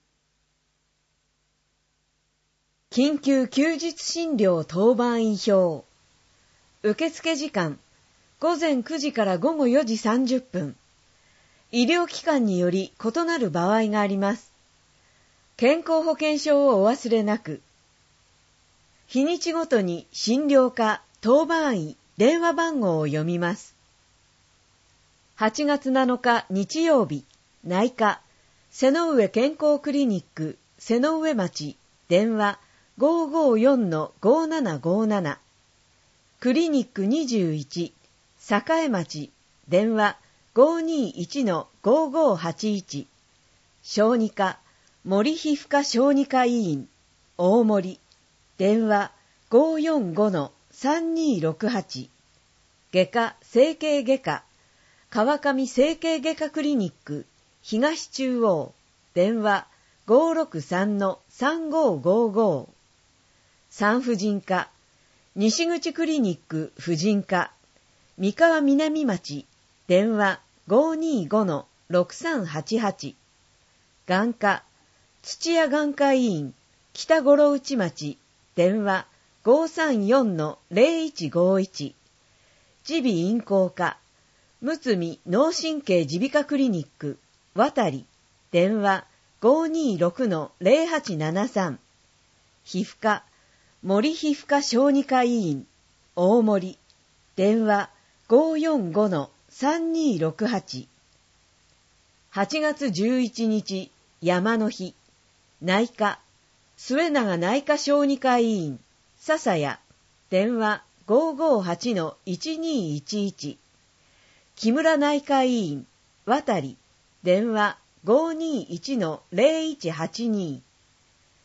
緊急休日診療当番医表。受付時間、ごぜんくじからごごよじさんじゅっぷん。医療機関により異なる場合があります。健康保険証をお忘れなく。日にちごとに診療科、当番医、電話番号を読みます。はちがつなのか日曜日、内科、瀬上健康クリニック、瀬上町、電話 ごーごーよんのごーななごーなな。クリニックにじゅういち、栄町、電話ごーにーいちのごーごーはちいち。小児科、森皮膚科小児科医院、大森、電話ごーよんごのさんにーろくはち。外科、整形外科、川上整形外科クリニック、東中央、電話ごーろくさんのさんごーごーごー。産婦人科、西口クリニック婦人科、三河南町、電話ごーにーごのろくさんはちはち。眼科、土屋眼科医院、北五郎内町、電話ごーさんよんのぜろいちごーいち。耳鼻咽喉科、むつみ脳神経耳鼻科クリニック、渡り、電話ごーにーろくのぜろはちななさん。皮膚科、森皮膚科小児科医院、大森、電話ごーよんごのさんにーろくはち。はちがつじゅういちにち、山の日、内科、末永内科小児科医院、笹谷、電話ごーごーはちのいちにーいちいち。木村内科医院、渡り、電話ごーにーいちのぜろいちはちに。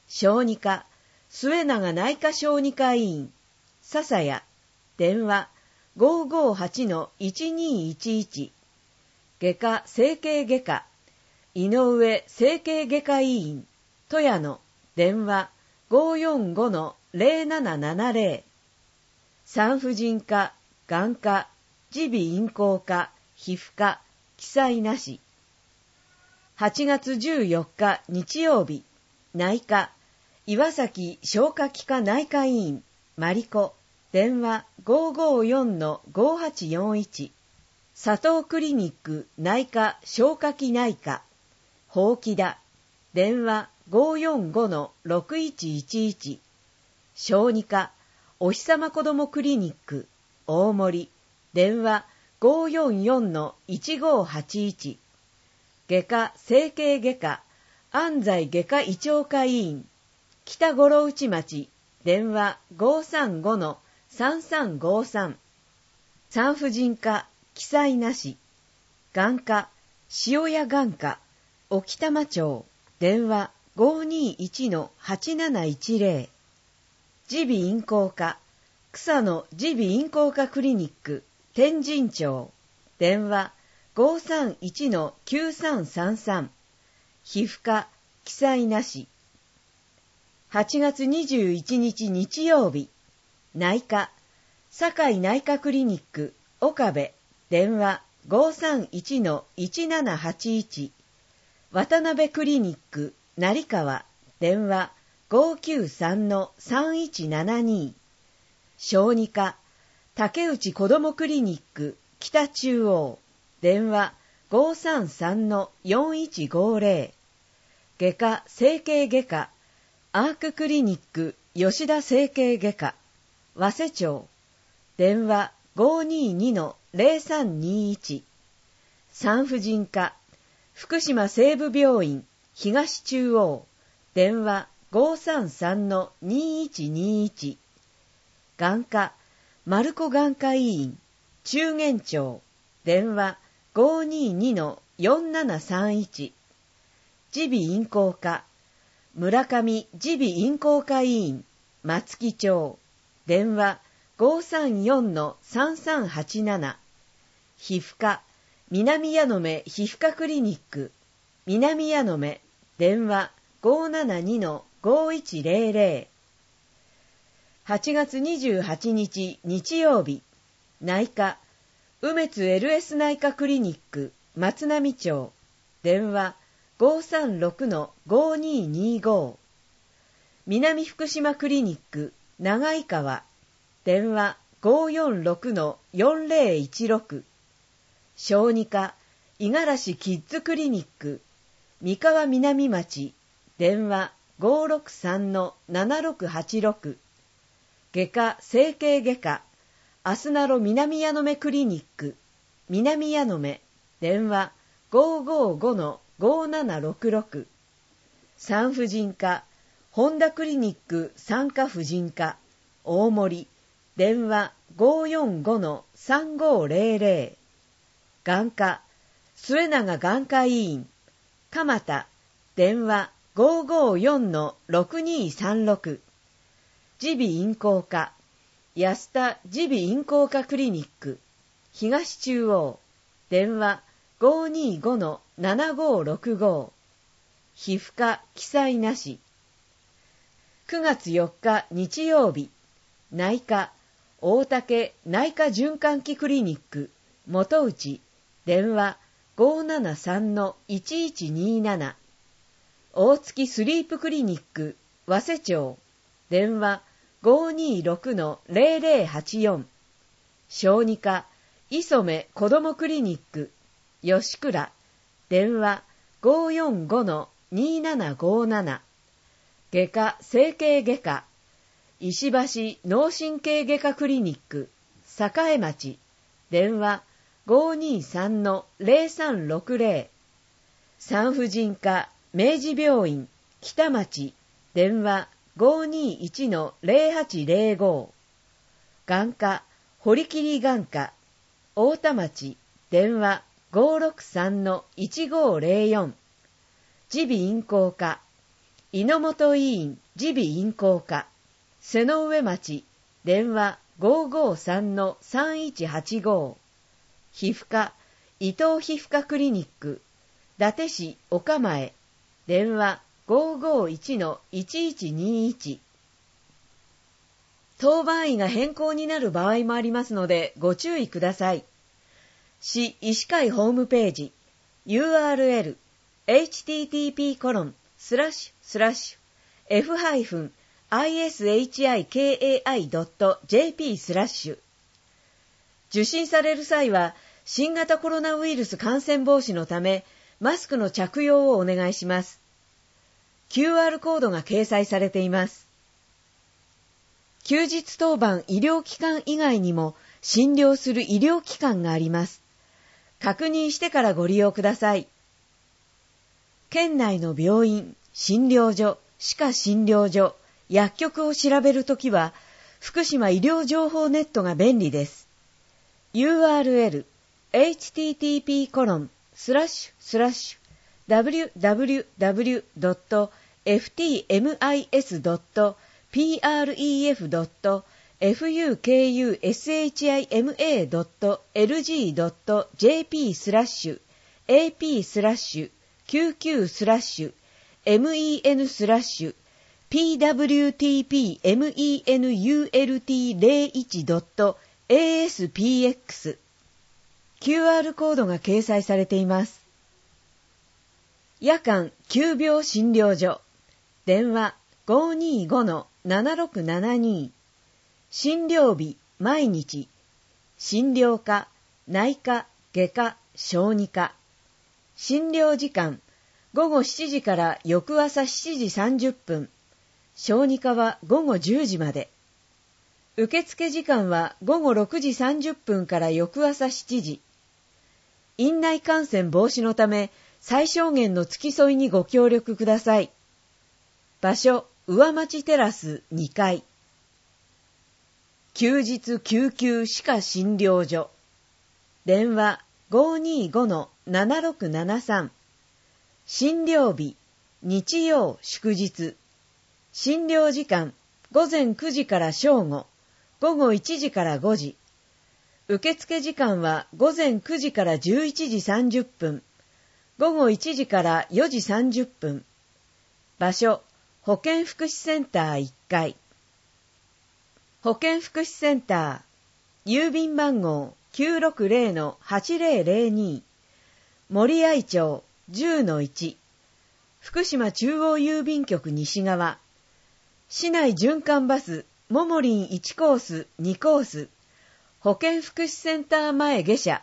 小児科、末永内科小児科医院、笹谷、電話 ごーごーはちのいちにーいちいち、外科整形外科、井上整形外科医院、富谷の電話 ごーよんごのゼロななななゼロ、産婦人科、眼科、耳鼻咽喉科、皮膚科、記載なし。はちがつじゅうよっか日曜日、内科、岩崎消化器科内科医院、マリコ、電話 ごーごーよんのごーはちよんいち、佐藤クリニック内科消化器内科、ほうきだ、電話 ごーよんごのろくいちいちいち、小児科、おひさま子どもクリニック、大森、電話 ごーよんよんのいちごーはちいち、外科整形外科、安西外科胃腸科医院、北五郎内町、電話 ごーさんごのさんさんごーさん、産婦人科、記載なし、眼科、塩谷眼科、沖玉町、電話 ごーにーいちのはちなないちゼロ、耳鼻咽喉科、草野耳鼻咽喉科クリニック、天神町、電話 ごーさんいちのきゅうさんさんさん、皮膚科、記載なし。はちがつにじゅういちにち日曜日、内科、堺内科クリニック、岡部、電話 ごーさんいちのいちななはちいち、渡辺クリニック、成川、電話 ごーきゅうさんのさんいちななに、小児科、竹内子どもクリニック、北中央、電話 ごーさんさんのよんいちごーゼロ、外科整形外科、アーククリニック吉田整形外科、早瀬町、電話 ごーにーにのゼロさんにいち、産婦人科、福島西部病院東中央、電話 ごーさんさんのにいちにいち、眼科、丸子眼科医院中元町、電話 ごーにーにのよんななさんいち、耳鼻咽喉科、村上耳鼻咽喉科医院松木町、電話 ごーさんよんのさんさんはちなな、皮膚科、南矢野目皮膚科クリニック南矢野目、電話 ごーななにのごーいちゼロゼロ、はちがつにじゅうはちにち日曜日、内科、梅津 エルエス 内科クリニック松並町、電話 ごーさんろくのごーにーにーごー、南福島クリニック長井川、電話 ごーよんろくのよんゼロいちろく、小児科、五十嵐キッズクリニック三河南町、電話 ごーろくさんのななろくはちろく、外科整形外科、あすなろ南矢野目クリニック南矢野目、電話 ごーごーごのごーななろくろく、産婦人科、本田クリニック産科婦人科大森、電話 ごーよんごのさんごーゼロゼロ、眼科、末永眼科医院蒲田、電話 ごーごーよんのろくにーさんろく、耳鼻咽喉科、安田耳鼻咽喉科クリニック東中央、電話 ごーにーごのななごーろくごー、皮膚科記載なし。くがつよっか日曜日、内科、大竹内科循環器クリニック元内、電話 ごーななさんのいちいちにーなな、大月スリープクリニック早瀬町、電話 ごーにーろくのゼロゼロはちよん、小児科、磯目子どもクリニック吉倉、電話 ごーよんごのにーななごーなな、外科整形外科、石橋脳神経外科クリニック栄町、電話 ごーにーさんのゼロさんろくゼロ、産婦人科明治病院北町、電話 ごーにーいちのゼロはちゼロごー、眼科堀切眼科太田町、電話 ごーろくさんのいちごーゼロよん、耳鼻咽喉科猪本医院耳鼻咽喉科瀬上町電話 ごーごーさんのさんいちはちご 皮膚科伊藤皮膚科クリニック伊達市岡前電話 ごーごーいちのいちいちにいち。当番医が変更になる場合もありますのでご注意ください。市医師会ホームページ ユーアールエル エイチティーティーピーコロンスラッシュスラッシュ エフ アイエスエイチアイケーエーアイドットジェーピー スラッシュ。受診される際は新型コロナウイルス感染防止のためマスクの着用をお願いします。キューアール コードが掲載されています。休日当番医療機関以外にも診療する医療機関があります。確認してからご利用ください。県内の病院、診療所、歯科診療所、薬局を調べるときは、福島医療情報ネットが便利です。ユーアールエル エイチティーティーピーコロンスラッシュスラッシュ ダブリューダブリューダブリュードットエフティーエムアイエスドットピーアールイーエフドットファクシマドットエルジードットジェーピー スラッシュ エーピー スラッシュ キューキュー スラッシュ メン スラッシュ ピーダブリューティーピー メン ユーエルティー ゼロいち ドット エーエスピーエックス キューアール コードが掲載されています。夜間急病診療所電話 ごーにーごのななろくななに 診療日毎日診療科内科外科小児科診療時間ごごしちじから翌朝しちじさんじゅっぷん小児科はごごじゅうじまで受付時間はごごろくじさんじゅっぷんから翌朝しちじ院内感染防止のため最小限の付き添いにご協力ください。場所上町テラスにかい休日救急歯科診療所電話 ごーにーごのななろくななさん 診療日日曜祝日診療時間ごぜんくじから正午ごごいちじからごじ受付時間はごぜんくじからじゅういちじさんじゅっぷんごごいちじからよじさんじゅっぷん場所保健福祉センターいっかい保健福祉センター郵便番号 きゅうろくぜろのはちぜろぜろに 森合町 じゅうのいち 福島中央郵便局西側市内循環バスももりんいちコースにコース保健福祉センター前下車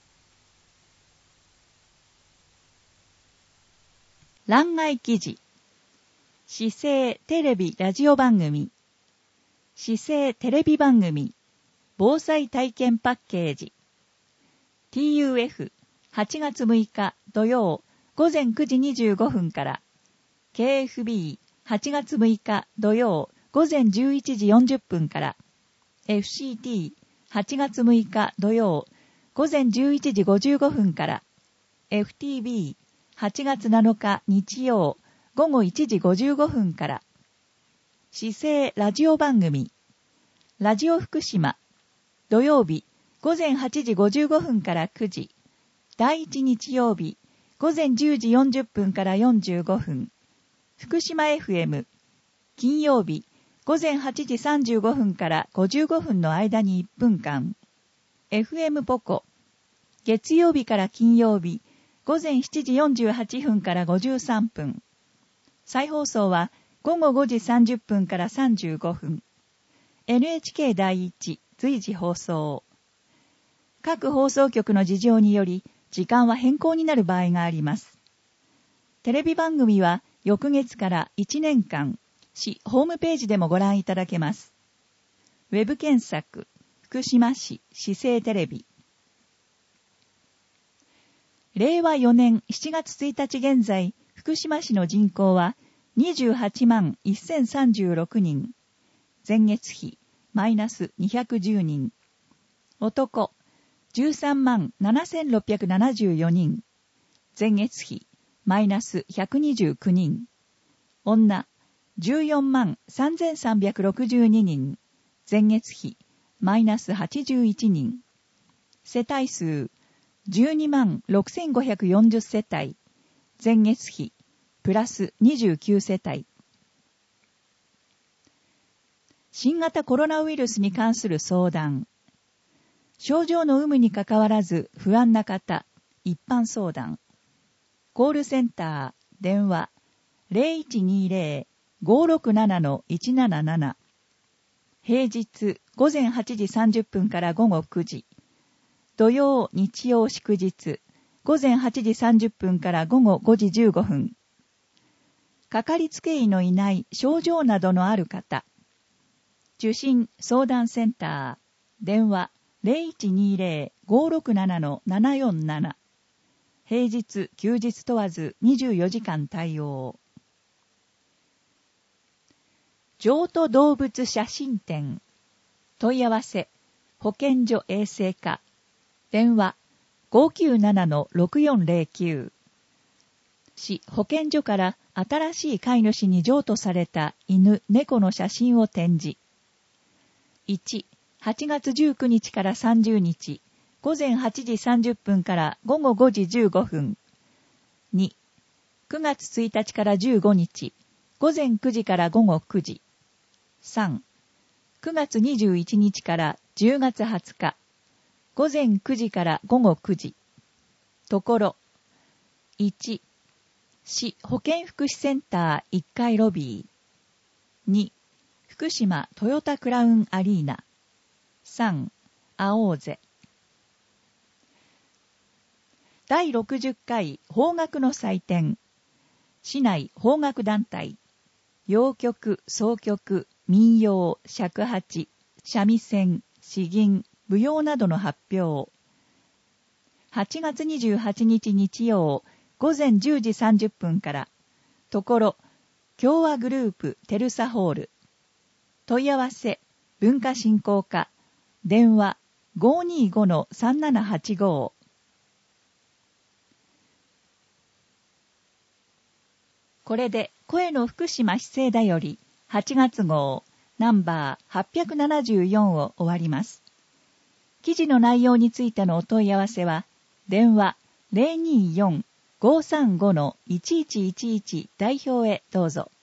欄外記事市政テレビラジオ番組市政テレビ番組防災体験パッケージ ティーユーエフはちがつむいか土曜ごぜんくじにじゅうごふんから ケーエフビーはちがつむいか土曜ごぜんじゅういちじよんじゅっぷんから エフシーティーはちがつむいか土曜ごぜんじゅういちじごじゅうごふんから エフティービーはちがつなのか日曜ごごいちじごじゅうごふんから市政ラジオ番組ラジオ福島土曜日ごぜんはちじごじゅうごふんからくじ第一日曜日ごぜんじゅうじよんじゅっぷんからよんじゅうごふん福島 エフエム 金曜日ごぜんはちじさんじゅうごふんからごじゅうごふんの間にいっぷんかん エフエム ポコ月曜日から金曜日ごぜんしちじよんじゅうはっぷんからごじゅうさんぷん再放送はごごごじさんじゅっぷんからさんじゅうごふん エヌエイチケー 第一随時放送各放送局の事情により時間は変更になる場合があります。テレビ番組は翌月からいちねんかん市ホームページでもご覧いただけます。ウェブ検索福島市市政テレビれいわよねんしちがつついたち現在福島市の人口はにじゅうはちまんせんさんじゅうろくにん前月比マイナスにひゃくじゅうにん男じゅうさんまんななせんろっぴゃくななじゅうよにん前月比マイナスひゃくにじゅうきゅうにん女じゅうよんまんさんぜんさんびゃくろくじゅうににん、前月比マイナスはちじゅういちにん。世帯数じゅうにまんろくせんごひゃくよんじゅう世帯、前月比プラスにじゅうきゅう世帯。新型コロナウイルスに関する相談。症状の有無にかかわらず不安な方、一般相談。コールセンター、電話 ゼロいちにゼロ ごろくなな いちなななな。平日ごぜんはちじさんじゅっぷんからごごくじ。土曜、日曜、祝日ごぜんはちじさんじゅっぷんからごごごじじゅうごふん。かかりつけ医のいない症状などのある方。受診相談センター、電話 ゼロいちにゼロ ごろくなな ななよんなな。平日、休日問わずにじゅうよじかん対応。譲渡動物写真展。問い合わせ、保健所衛生課。電話 ごきゅうなな ろくよんゼロきゅう。市保健所から新しい飼い主に譲渡された犬、猫の写真を展示。いち、はちがつじゅうくにちからさんじゅうにち、ごぜんはちじさんじゅっぷんからごごごじじゅうごふん。に、くがつついたちからじゅうごにち、ごぜんくじからごごくじ。さん、くがつにじゅういちにちからじゅうがつはつか、ごぜんくじからごごくじ。ところ、いち、市保健福祉センターいっかいロビー。に、福島トヨタクラウンアリーナ。さん、会おうぜ。だいろくじゅっかい邦楽の祭典。市内邦楽団体。謡曲、箏曲、民謡、尺八、三味線、詩吟、舞踊などの発表。はちがつにじゅうはちにち日曜、ごぜんじゅうじさんじゅっぷんから、ところ、共和グループテルサホール。問い合わせ、文化振興課、電話 ごーにーごのさんななはちご。これで声の福島市政だよりはちがつ号ナンバーはっぴゃくななじゅうよんを終わります。記事の内容についてのお問い合わせは、電話 ゼロにーよん ごーさんごのいちいちいちいち 代表へどうぞ。